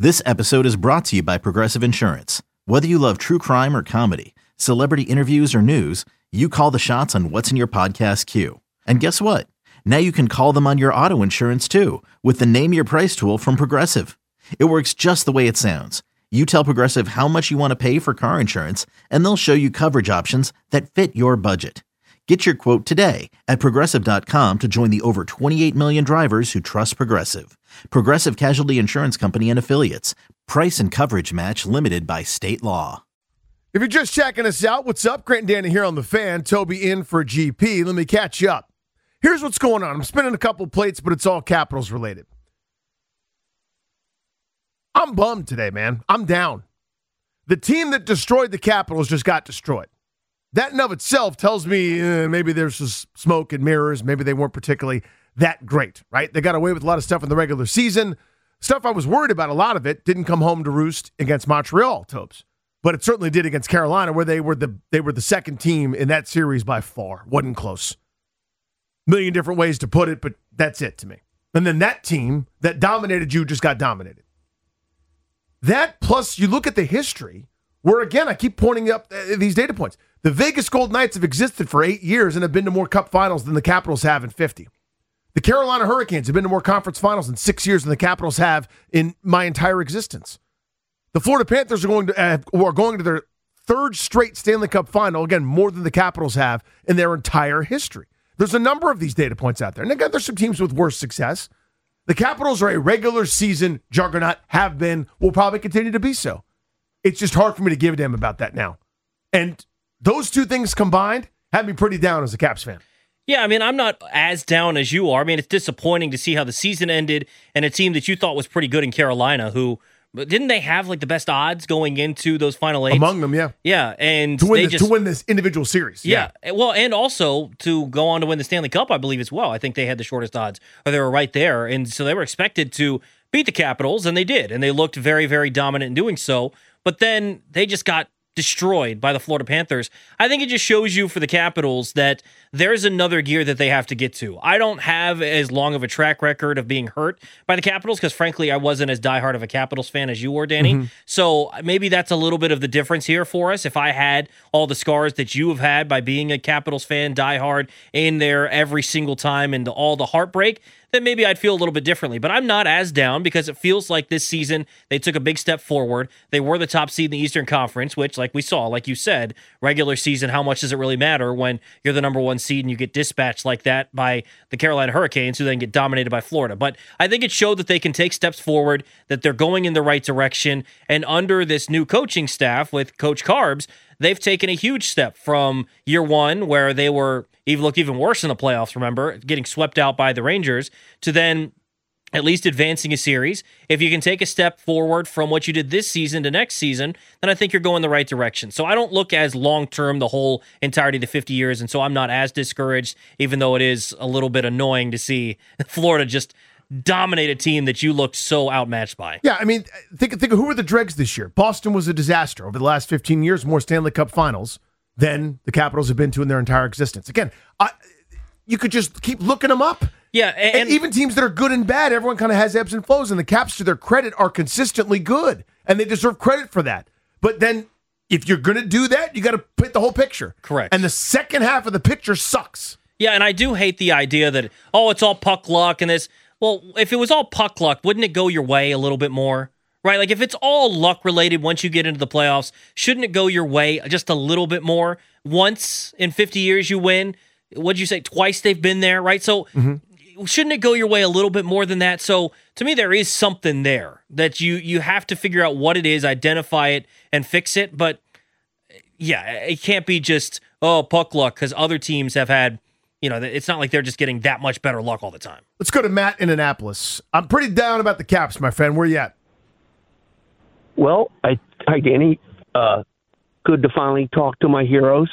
This episode is brought to you by Progressive Insurance. Whether you love true crime or comedy, celebrity interviews or news, you call the shots on what's in your podcast queue. And guess what? Now you can call them on your auto insurance too with the Name Your Price tool from Progressive. It works just the way it sounds. You tell Progressive how much you want to pay for car insurance, and they'll show you coverage options that fit your budget. Get your quote today at Progressive.com to join the over 28 million drivers who trust Progressive. Progressive Casualty Insurance Company and Affiliates. Price and coverage match limited by state law. If you're just checking us out, what's up? Grant and Danny here on The Fan. Toby in for GP. Let me catch you up. Here's what's going on. I'm spinning a couple plates, but it's all Capitals related. I'm bummed today, man. I'm down. The team that destroyed the Capitals just got destroyed. That in of itself tells me maybe there's just smoke and mirrors. Maybe they weren't particularly that great, right? They got away with a lot of stuff in the regular season. Stuff I was worried about, a lot of it didn't come home to roost against Montreal, Tobes. But it certainly did against Carolina, where they were the second team in that series by far. Wasn't close. Million different ways to put it, but that's it to me. And then that team that dominated you just got dominated. That plus you look at the history, where again, I keep pointing up these data points. The Vegas Golden Knights have existed for 8 years and have been to more Cup finals than the Capitals have in 50. The Carolina Hurricanes have been to more conference finals in 6 years than the Capitals have in my entire existence. The Florida Panthers are going to their third straight Stanley Cup final, again, more than the Capitals have in their entire history. There's a number of these data points out there. And again, there's some teams with worse success. The Capitals are a regular season juggernaut, have been, will probably continue to be so. It's just hard for me to give a damn about that now. And those two things combined have me pretty down as a Caps fan. Yeah, I mean, I'm not as down as you are. I mean, it's disappointing to see how the season ended and a team that you thought was pretty good in Carolina, who didn't they have like the best odds going into those final eights? Among them, yeah. Yeah, and to win this individual series. Yeah. Well, and also to go on to win the Stanley Cup, I believe as well. I think they had the shortest odds, or they were right there, and so they were expected to beat the Capitals, and they did, and they looked very, very dominant in doing so. But then they just got destroyed by the Florida Panthers. I think it just shows you for the Capitals that there's another gear that they have to get to. I don't have as long of a track record of being hurt by the Capitals because, frankly, I wasn't as diehard of a Capitals fan as you were, Danny. Mm-hmm. So maybe that's a little bit of the difference here for us. If I had all the scars that you have had by being a Capitals fan, diehard, in there every single time and all the heartbreak, then maybe I'd feel a little bit differently. But I'm not as down because it feels like this season they took a big step forward. They were the top seed in the Eastern Conference, which, like we saw, like you said, regular season, how much does it really matter when you're the number one seed and you get dispatched like that by the Carolina Hurricanes, who then get dominated by Florida? But I think it showed that they can take steps forward, that they're going in the right direction. And under this new coaching staff with Coach Carbs, they've taken a huge step from year one, where they looked even worse in the playoffs, remember, getting swept out by the Rangers, to then at least advancing a series. If you can take a step forward from what you did this season to next season, then I think you're going the right direction. So I don't look as long-term the whole entirety of the 50 years, and so I'm not as discouraged, even though it is a little bit annoying to see Florida just dominate a team that you looked so outmatched by. Yeah, I mean, think of who were the dregs this year. Boston was a disaster. Over the last 15 years, more Stanley Cup finals than the Capitals have been to in their entire existence. Again, you could just keep looking them up. Yeah, and even teams that are good and bad, everyone kind of has ebbs and flows, and the Caps, to their credit, are consistently good, and they deserve credit for that. But then, if you're going to do that, you got to paint the whole picture. Correct. And the second half of the picture sucks. Yeah, and I do hate the idea that, it's all puck luck and this. Well, if it was all puck luck, wouldn't it go your way a little bit more? Right? Like, if it's all luck related once you get into the playoffs, shouldn't it go your way just a little bit more? Once in 50 years you win. What'd you say? Twice they've been there, right? So shouldn't it go your way a little bit more than that? So to me, there is something there that you have to figure out what it is, identify it, and fix it. But yeah, it can't be just, puck luck, because other teams have had, it's not like they're just getting that much better luck all the time. Let's go to Matt in Annapolis. I'm pretty down about the Caps, my friend. Where you at? Well, hi, Danny. Good to finally talk to my heroes.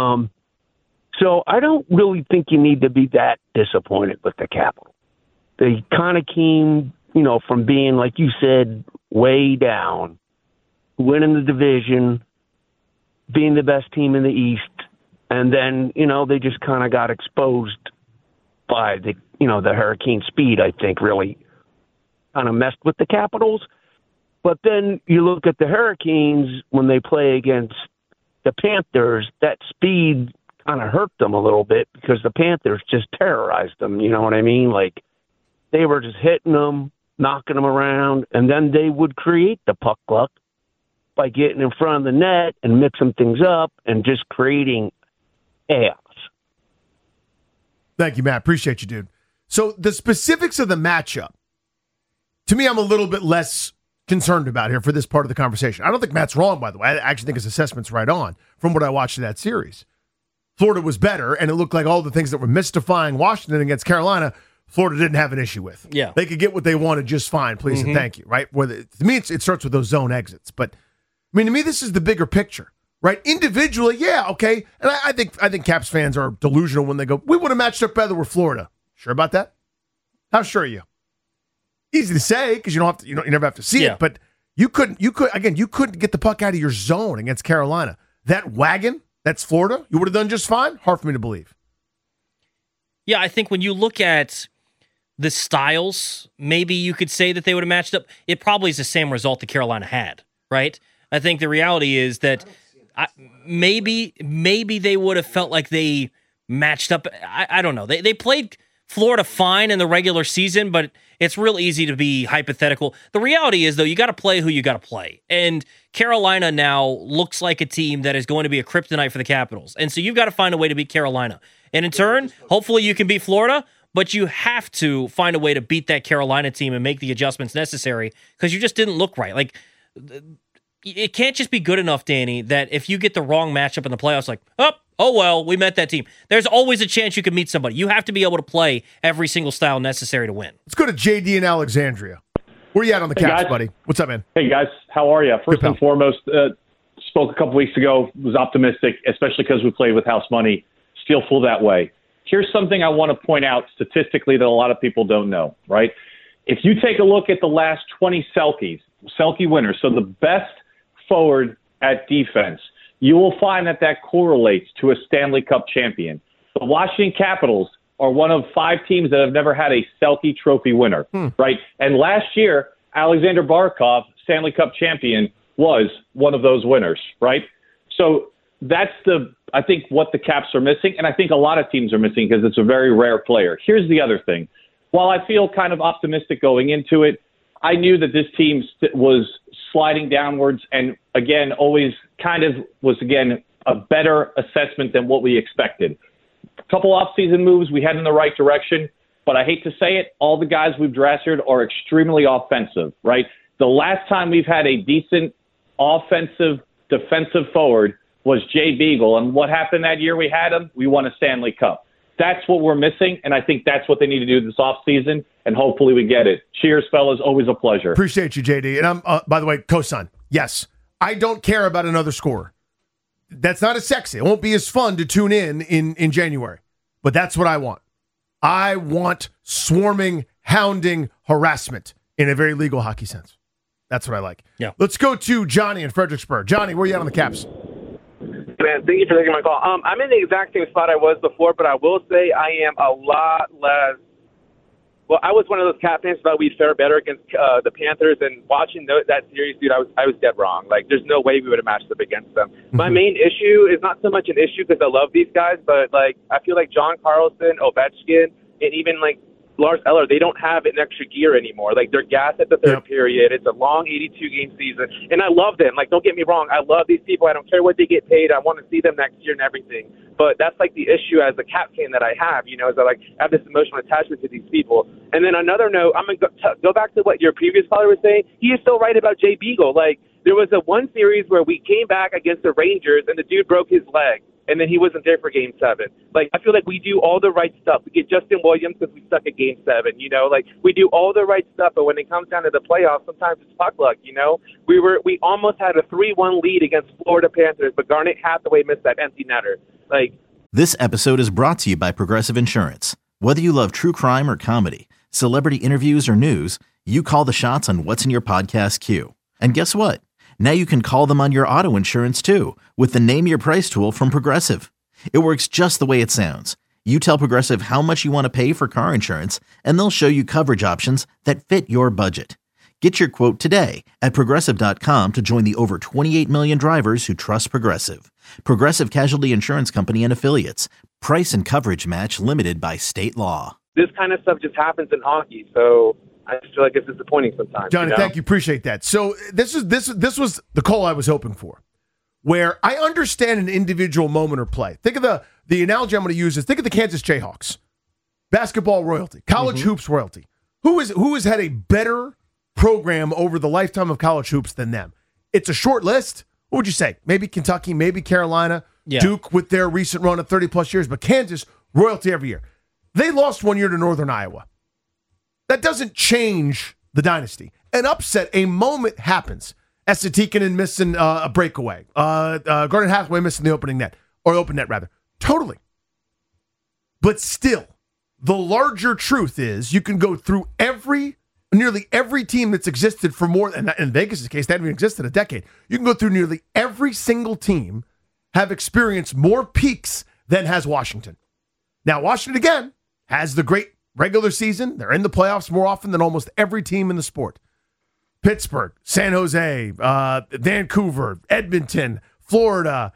So I don't really think you need to be that disappointed with the Capitals. They kind of came, from being, like you said, way down, winning the division, being the best team in the East, and then, they just kind of got exposed by the Hurricane speed, I think, really kind of messed with the Capitals. But then you look at the Hurricanes when they play against the Panthers, that speed kind of hurt them a little bit because the Panthers just terrorized them. You know what I mean? Like, they were just hitting them, knocking them around, and then they would create the puck luck by getting in front of the net and mixing things up and just creating chaos. Thank you, Matt. Appreciate you, dude. So the specifics of the matchup, to me, I'm a little bit less concerned about here for this part of the conversation. I don't think Matt's wrong, by the way. I actually think his assessment's right on from what I watched of that series. Florida was better, and it looked like all the things that were mystifying Washington against Carolina, Florida didn't have an issue with. Yeah. They could get what they wanted just fine, please and thank you, right? To me, it starts with those zone exits. But, I mean, to me, this is the bigger picture, right? Individually, yeah, okay. And I think Caps fans are delusional when they go, we would have matched up better with Florida. Sure about that? How sure are you? Easy to say because you never have to see it, but you couldn't get the puck out of your zone against Carolina. That wagon, that's Florida, you would have done just fine. Hard for me to believe. Yeah, I think when you look at the styles, maybe you could say that they would have matched up. It probably is the same result that Carolina had, right? I think the reality is that maybe they would have felt like they matched up. I don't know. They played Florida fine in the regular season, but it's real easy to be hypothetical. The reality is, though, you got to play who you got to play. And Carolina now looks like a team that is going to be a kryptonite for the Capitals. And so you've got to find a way to beat Carolina. And in turn, hopefully you can beat Florida, but you have to find a way to beat that Carolina team and make the adjustments necessary because you just didn't look right. Like, it can't just be good enough, Danny, that if you get the wrong matchup in the playoffs, like, oh well, we met that team. There's always a chance you can meet somebody. You have to be able to play every single style necessary to win. Let's go to JD in Alexandria. Where you at on the Caps, buddy? What's up, man? Hey, guys. How are you? First and foremost, spoke a couple weeks ago, was optimistic, especially because we played with house money. Still feel that way. Here's something I want to point out statistically that a lot of people don't know, right? If you take a look at the last 20 Selke winners, so the best forward at defense, you will find that correlates to a Stanley Cup champion. The Washington Capitals are one of 5 teams that have never had a Selke Trophy winner, right? And last year, Alexander Barkov, Stanley Cup champion, was one of those winners, right? So that's I think what the Caps are missing, and I think a lot of teams are missing because it's a very rare player. Here's the other thing. While I feel kind of optimistic going into it, I knew that this team was sliding downwards and, again, always kind of was, again, a better assessment than what we expected. A couple off-season moves we had in the right direction, but I hate to say it, all the guys we've drafted are extremely offensive, right? The last time we've had a decent offensive defensive forward was Jay Beagle, and what happened that year we had him? We won a Stanley Cup. That's what we're missing, and I think that's what they need to do this offseason, and hopefully we get it. Cheers, fellas. Always a pleasure. Appreciate you, JD. And I'm, by the way, co-sign. Yes, I don't care about another scorer. That's not as sexy. It won't be as fun to tune in January, but that's what I want. I want swarming, hounding harassment in a very legal hockey sense. That's what I like. Yeah. Let's go to Johnny in Fredericksburg. Johnny, where are you at on the Caps? Man, thank you for taking my call. I'm in the exact same spot I was before, but I will say I am a lot less. Well, I was one of those Cap fans that we'd fare better against the Panthers, and watching that series, dude, I was dead wrong. Like, there's no way we would have matched up against them. My main issue is not so much an issue because I love these guys, but like I feel like John Carlson, Ovechkin, and even like Lars Eller, they don't have an extra gear anymore. Like, they're gassed at the third period. It's a long 82-game season. And I love them. Like, don't get me wrong. I love these people. I don't care what they get paid. I want to see them next year and everything. But that's, like, the issue as a Cap fan that I have, is that, like, I have this emotional attachment to these people. And then another note, I'm going to go back to what your previous caller was saying. He is so right about Jay Beagle. Like, there was one series where we came back against the Rangers, and the dude broke his leg. And then he wasn't there for Game 7. Like, I feel like we do all the right stuff. We get Justin Williams because we suck at Game 7, Like, we do all the right stuff, but when it comes down to the playoffs, sometimes it's puck luck, We almost had a 3-1 lead against Florida Panthers, but Garnet Hathaway missed that empty netter. Like, this episode is brought to you by Progressive Insurance. Whether you love true crime or comedy, celebrity interviews or news, you call the shots on what's in your podcast queue. And guess what? Now you can call them on your auto insurance too with the Name Your Price tool from Progressive. It works just the way it sounds. You tell Progressive how much you want to pay for car insurance, and they'll show you coverage options that fit your budget. Get your quote today at Progressive.com to join the over 28 million drivers who trust Progressive. Progressive Casualty Insurance Company and Affiliates. Price and coverage match limited by state law. This kind of stuff just happens in hockey, so I just feel like it's disappointing sometimes. Johnny, thank you. Appreciate that. So this was the call I was hoping for, where I understand an individual moment or play. Think of the analogy I'm going to use is think of the Kansas Jayhawks. Basketball royalty, college hoops royalty. Who has had a better program over the lifetime of college hoops than them? It's a short list. What would you say? Maybe Kentucky, maybe Carolina, Duke with their recent run of 30-plus years, but Kansas, royalty every year. They lost 1 year to Northern Iowa. That doesn't change the dynasty. An upset, a moment happens. Esa Tikkanen missing a breakaway. Gordon Hathaway missing the open net. Totally. But still, the larger truth is you can go through nearly every team that's existed for more, and in Vegas' case, they haven't even existed a decade. You can go through nearly every single team have experienced more peaks than has Washington. Now, Washington, again, has the great regular season. They're in the playoffs more often than almost every team in the sport. Pittsburgh, San Jose, Vancouver, Edmonton, Florida,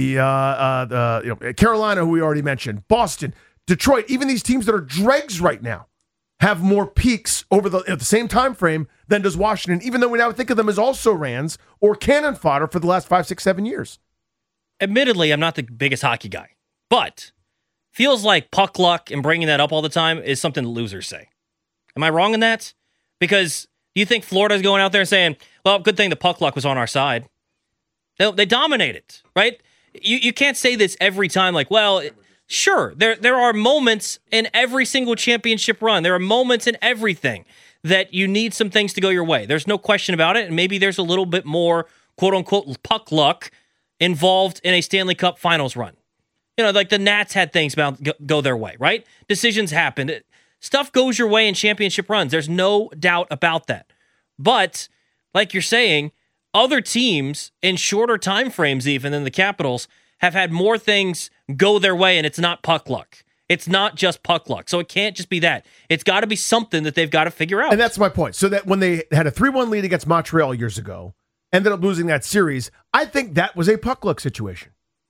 Carolina, who we already mentioned, Boston, Detroit, even these teams that are dregs right now have more peaks at the same time frame than does Washington, even though we now think of them as also Rans or cannon fodder for the last 5, 6, 7 years. Admittedly, I'm not the biggest hockey guy, but feels like puck luck and bringing that up all the time is something losers say. Am I wrong in that? Because do you think Florida's going out there and saying, well, good thing the puck luck was on our side? They dominated, right? You can't say this every time like, well, sure, there are moments in every single championship run. There are moments in everything that you need some things to go your way. There's no question about it, and maybe there's a little bit more quote-unquote puck luck involved in a Stanley Cup Finals run. You know, like the Nats had things go their way, right? Decisions happened. Stuff goes your way in championship runs. There's no doubt about that. But, like you're saying, other teams in shorter time frames even than the Capitals have had more things go their way, and it's not puck luck. It's not just puck luck. So it can't just be that. It's got to be something that they've got to figure out. And that's my point. So that when they had a 3-1 lead against Montreal years ago, ended up losing that series, I think that was a puck luck situation.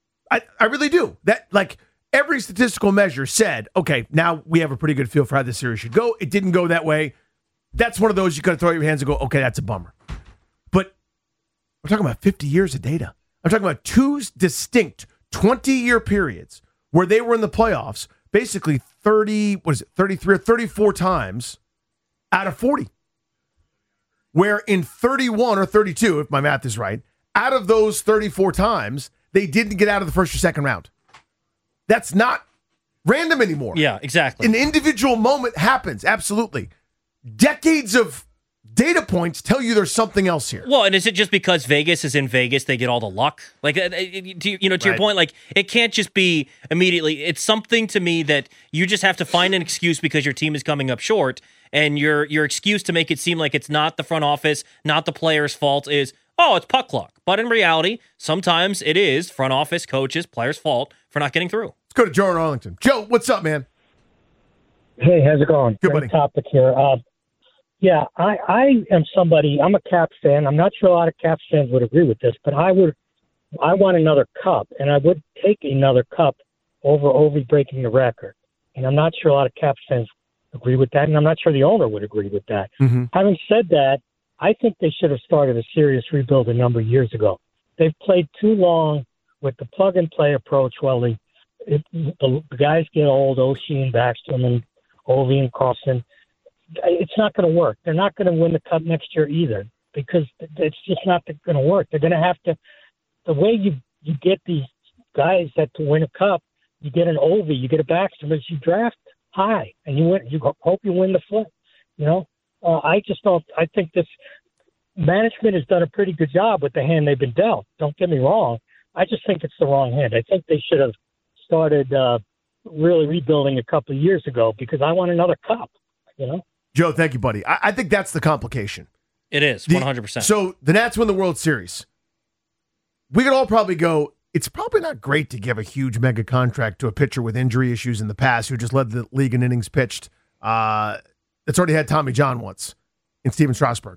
I really do. That, like, every statistical measure said, okay, now we have a pretty good feel for how this series should go. It didn't go that way. That's one of those you got to throw your hands and go, okay, that's a bummer. But we're talking about 50 years of data. I'm talking about two distinct 20-year periods where they were in the playoffs basically 33 or 34 times out of 40. Where in 31 or 32, if my math is right, out of those 34 times, they didn't get out of the first or second round. That's not random anymore. Yeah, exactly. An individual moment happens, absolutely. Decades of data points tell you there's something else here. Well, and is it just because Vegas is in Vegas, they get all the luck? Like, to your point, like, it can't just be immediately. It's something to me that you just have to find an excuse because your team is coming up short, and your excuse to make it seem like it's not the front office, not the player's fault is, oh, it's puck luck. But in reality, sometimes it is front office, coaches, players' fault for not getting through. Let's go to Joe in Arlington. Joe, what's up, man? Hey, how's it going? Good, Great buddy. topic here. Yeah, I am somebody, I'm a Caps fan. I'm not sure a lot of Caps fans would agree with this, but I want another cup, and I would take another cup over Ovi breaking the record. And I'm not sure a lot of Caps fans agree with that, and I'm not sure the owner would agree with that. Mm-hmm. Having said that, I think they should have started a serious rebuild a number of years ago. They've played too long with the plug-and-play approach while the guys get old, Oshie and Backstrom and Ovi and Carlson. It's not going to work. They're not going to win the cup next year either because it's just not going to work. They're going to have to – the way you get these guys that to win a cup, you get an Ovi, you get a Backstrom, is you draft high and you win. You hope you win the flip, you know. I just don't – I think this management has done a pretty good job with the hand they've been dealt. Don't get me wrong. I just think it's the wrong hand. I think they should have started really rebuilding a couple of years ago because I want another cup, you know. Joe, thank you, buddy. I think that's the complication. It is, 100%. So the Nats win the World Series. We could all probably go, it's probably not great to give a huge mega contract to a pitcher with injury issues in the past who just led the league in innings pitched. That's already had Tommy John once in Steven Strasburg.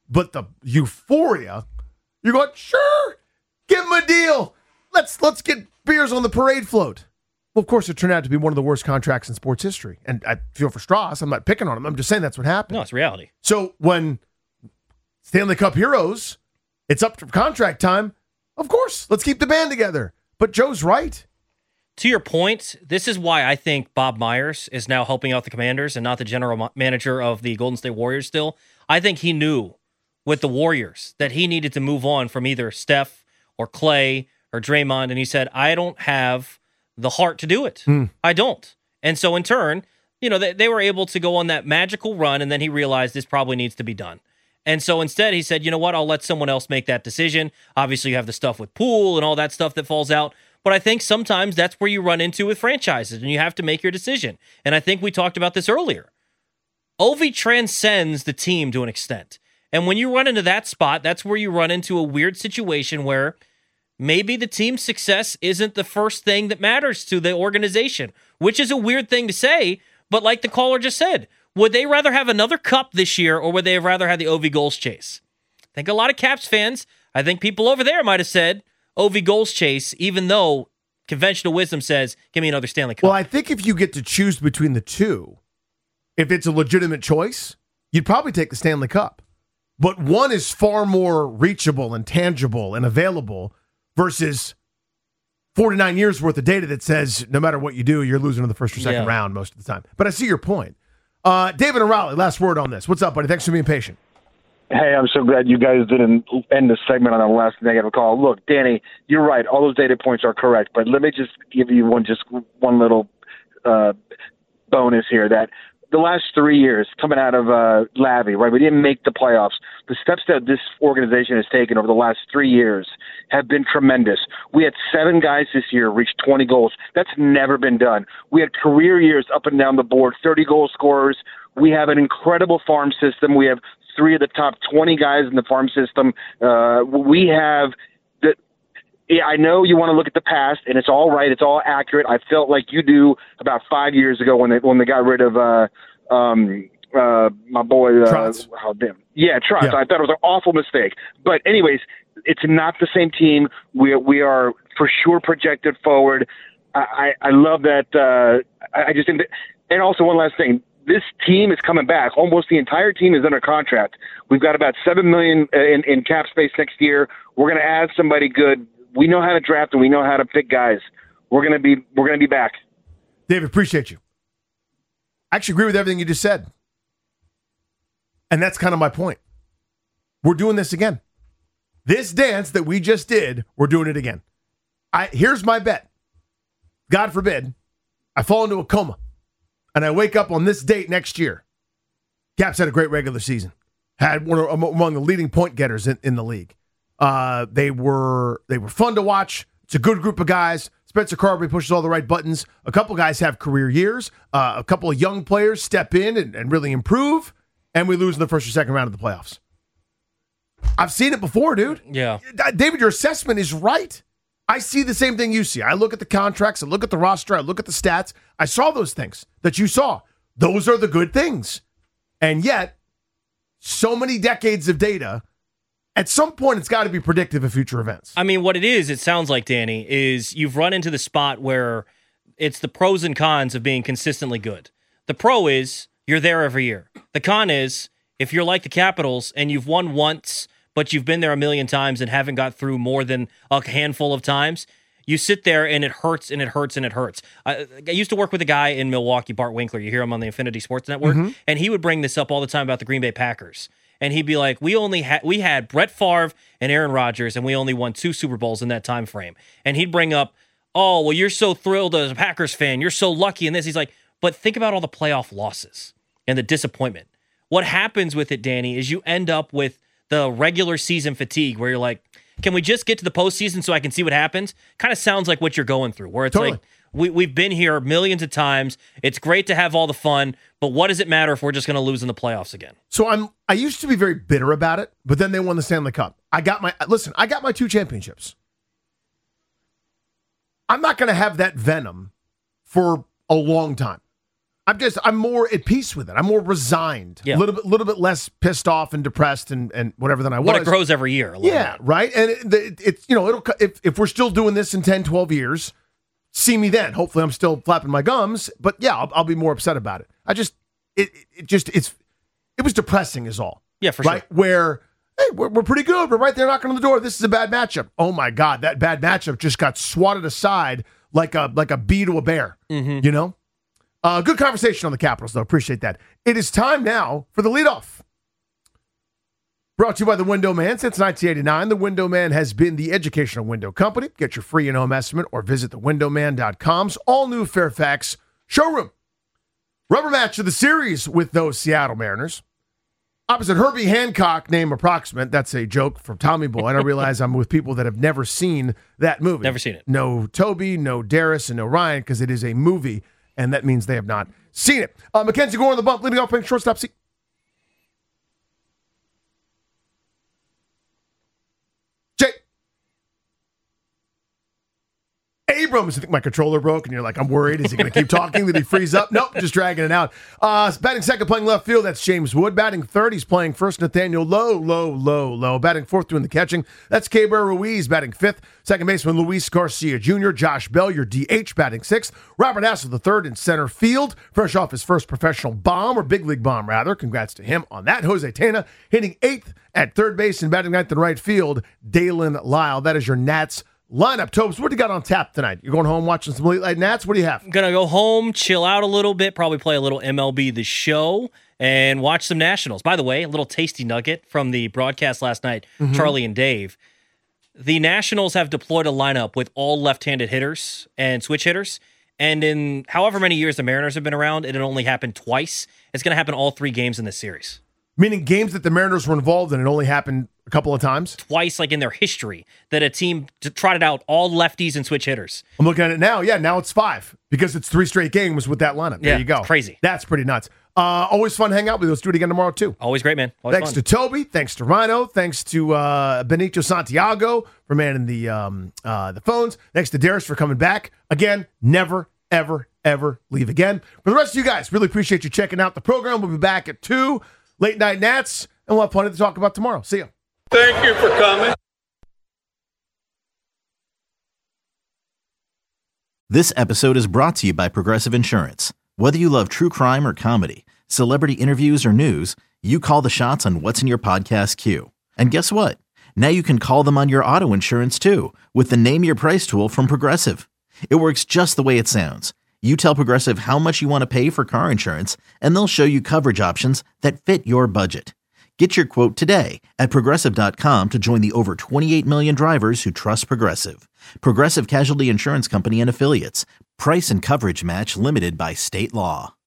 but the euphoria, you're going, sure, give him a deal. Let's get beers on the parade float. Well, of course, it turned out to be one of the worst contracts in sports history. And I feel for Strauss. I'm not picking on him. I'm just saying that's what happened. No, it's reality. So when Stanley Cup heroes, it's up to contract time, of course, let's keep the band together. But Joe's right. To your point, this is why I think Bob Myers is now helping out the Commanders and not the general manager of the Golden State Warriors still. I think he knew with the Warriors that he needed to move on from either Steph or Clay or Draymond, and he said, I don't have the heart to do it. I don't. And so in turn, they were able to go on that magical run, and then he realized this probably needs to be done. And so instead he said, you know what, I'll let someone else make that decision. Obviously you have the stuff with Poole and all that stuff that falls out. But I think sometimes that's where you run into with franchises, and you have to make your decision. And I think we talked about this earlier. Ovi transcends the team to an extent. And when you run into that spot, that's where you run into a weird situation where maybe the team's success isn't the first thing that matters to the organization, which is a weird thing to say. But like the caller just said, would they rather have another cup this year, or would they have rather had the Ovi goals chase? I think a lot of Caps fans, I think people over there might have said Ovi goals chase, even though conventional wisdom says, give me another Stanley Cup. Well, I think if you get to choose between the two, if it's a legitimate choice, you'd probably take the Stanley Cup. But one is far more reachable and tangible and available versus 49 years worth of data that says no matter what you do, you're losing in the first or second round most of the time. But I see your point. David and Raleigh, last word on this. What's up, buddy? Thanks for being patient. Hey, I'm so glad you guys didn't end the segment on the last negative call. Look, Danny, you're right. All those data points are correct. But let me just give you one little bonus here that the last 3 years coming out of Lavi, right? We didn't make the playoffs. The steps that this organization has taken over the last 3 years have been tremendous. We had 7 guys this year reach 20 goals. That's never been done. We had career years up and down the board, 30 goal scorers. We have an incredible farm system. We have 3 of the top 20 guys in the farm system. We have the. I know you want to look at the past, and it's all right. It's all accurate. I felt like you do about 5 years ago when they got rid of my boy. Trotz. Trotz. Yeah. I thought it was an awful mistake. But anyways, it's not the same team. We are for sure projected forward. I love that. I just think that, and also one last thing. This team is coming back. Almost the entire team is under contract. We've got about $7 million in cap space next year. We're going to add somebody good. We know how to draft and we know how to pick guys. We're going to be back. David, appreciate you. I actually agree with everything you just said. And that's kind of my point. We're doing this again. This dance that we just did, we're doing it again. Here's my bet. God forbid, I fall into a coma and I wake up on this date next year. Caps had a great regular season. Had among the leading point getters in the league. They were fun to watch. It's a good group of guys. Spencer Carberry pushes all the right buttons. A couple guys have career years. A couple of young players step in and really improve, and we lose in the first or second round of the playoffs. I've seen it before, dude. Yeah. David, your assessment is right. I see the same thing you see. I look at the contracts, I look at the roster, I look at the stats. I saw those things that you saw. Those are the good things. And yet, so many decades of data, at some point, it's got to be predictive of future events. I mean, what it sounds like, Danny, is you've run into the spot where it's the pros and cons of being consistently good. The pro is you're there every year. The con is if you're like the Capitals and you've won once, but you've been there a million times and haven't got through more than a handful of times, you sit there and it hurts and it hurts and it hurts. I used to work with a guy in Milwaukee, Bart Winkler. You hear him on the Infinity Sports Network, and he would bring this up all the time about the Green Bay Packers. And he'd be like, we had Brett Favre and Aaron Rodgers, and we only won 2 Super Bowls in that time frame. And he'd bring up, oh, well, you're so thrilled as a Packers fan. You're so lucky in this. He's like, but think about all the playoff losses and the disappointment. What happens with it, Danny, is you end up with the regular season fatigue where you're like, can we just get to the postseason so I can see what happens? Kind of sounds like what you're going through, where it's like, we've been here millions of times. It's great to have all the fun, but what does it matter if we're just going to lose in the playoffs again? So I used to be very bitter about it, but then they won the Stanley Cup. I got my 2 championships. I'm not going to have that venom for a long time. I'm more at peace with it. I'm more resigned. Yeah. A little bit less pissed off and depressed and whatever than I was. But it grows every year. A little bit. Right. And it's it'll if we're still doing this in 10, 12 years, see me then. Hopefully I'm still flapping my gums, but yeah, I'll be more upset about it. It was depressing is all. Yeah, for right? sure. Where hey, we're pretty good. We're right there knocking on the door. This is a bad matchup. Oh my God, that bad matchup just got swatted aside like a bee to a bear. Mm-hmm. You know? Good conversation on the Capitals, though. Appreciate that. It is time now for the leadoff. Brought to you by The Window Man. Since 1989, The Window Man has been the educational window company. Get your free in-home estimate or visit thewindowman.com's all-new Fairfax showroom. Rubber match of the series with those Seattle Mariners. Opposite Herbie Hancock, name approximate. That's a joke from Tommy Boy. And I realize I'm with people that have never seen that movie. Never seen it. No Toby, no Darius, and no Ryan, because it is a movie, and that means they have not seen it. Mackenzie Gore on the bump, leading off playing shortstop seat. Jay. Abrams, I think my controller broke, and you're like, I'm worried. Is he going to keep talking? Did he freeze up? Nope, just dragging it out. Batting second, playing left field, that's James Wood. Batting third, he's playing first, Nathaniel Lowe. Batting fourth, doing the catching, that's Keibert Ruiz. Batting fifth, second baseman Luis Garcia Jr. Josh Bell, your DH, batting sixth. Robert Hassel the third in center field, fresh off his first professional bomb, or big league bomb, rather. Congrats to him on that. Jose Tena hitting eighth at third base and batting ninth in right field, Dalen Lyle. That is your Nats lineup. Tobes, what do you got on tap tonight? You're going home watching some late night Nats? What do you have? I'm going to go home, chill out a little bit, probably play a little MLB The Show, and watch some Nationals. By the way, a little tasty nugget from the broadcast last night, Charlie and Dave. The Nationals have deployed a lineup with all left-handed hitters and switch hitters, and in however many years the Mariners have been around, it had only happened twice. It's going to happen all 3 games in this series. Meaning games that the Mariners were involved in, it only happened a couple of times? Twice, like in their history, that a team trotted out all lefties and switch hitters. I'm looking at it now. Yeah, now it's 5 because it's 3 straight games with that lineup. There you go. It's crazy. That's pretty nuts. Always fun to hang out with you. Let's do it again tomorrow, too. Always great, man. Always thanks fun. to Toby. Thanks to Rhino. Thanks to Benito Santiago for manning the phones. Thanks to Darius for coming back. Again, never, ever, ever leave again. For the rest of you guys, really appreciate you checking out the program. We'll be back at 2, Late Night Nats, and we'll have plenty to talk about tomorrow. See you. Thank you for coming. This episode is brought to you by Progressive Insurance. Whether you love true crime or comedy, celebrity interviews or news, you call the shots on what's in your podcast queue. And guess what? Now you can call them on your auto insurance too with the Name Your Price tool from Progressive. It works just the way it sounds. You tell Progressive how much you want to pay for car insurance, and they'll show you coverage options that fit your budget. Get your quote today at Progressive.com to join the over 28 million drivers who trust Progressive. Progressive Casualty Insurance Company and Affiliates. Price and coverage match limited by state law.